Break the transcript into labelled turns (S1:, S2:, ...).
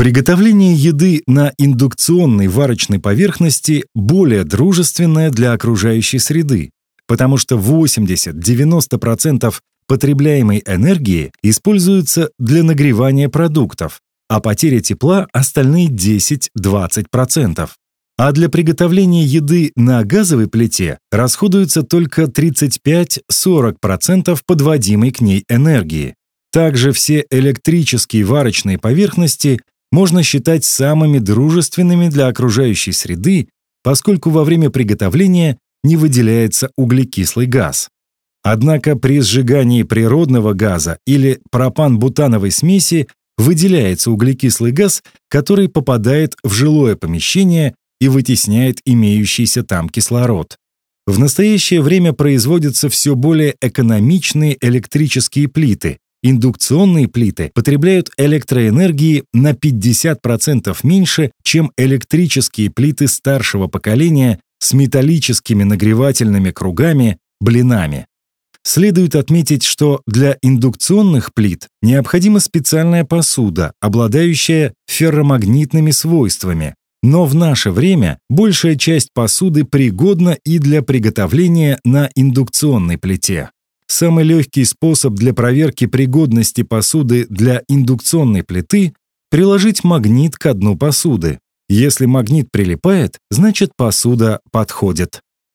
S1: Приготовление еды на индукционной варочной поверхности более дружественное для окружающей среды, потому что 80-90% потребляемой энергии используется для нагревания продуктов, а потеря тепла – остальные 10-20%. А для приготовления еды на газовой плите расходуется только 35-40% подводимой к ней энергии. Также все электрические варочные поверхности можно считать самыми дружественными для окружающей среды, поскольку во время приготовления не выделяется углекислый газ. Однако при сжигании природного газа или пропан-бутановой смеси выделяется углекислый газ, который попадает в жилое помещение и вытесняет имеющийся там кислород. В настоящее время производятся все более экономичные электрические плиты. Индукционные плиты потребляют электроэнергии на 50% меньше, чем электрические плиты старшего поколения с металлическими нагревательными кругами, блинами. Следует отметить, что для индукционных плит необходима специальная посуда, обладающая ферромагнитными свойствами, но в наше время большая часть посуды пригодна и для приготовления на индукционной плите. Самый легкий способ для проверки пригодности посуды для индукционной плиты – приложить магнит к дну посуды. Если магнит прилипает, значит посуда подходит.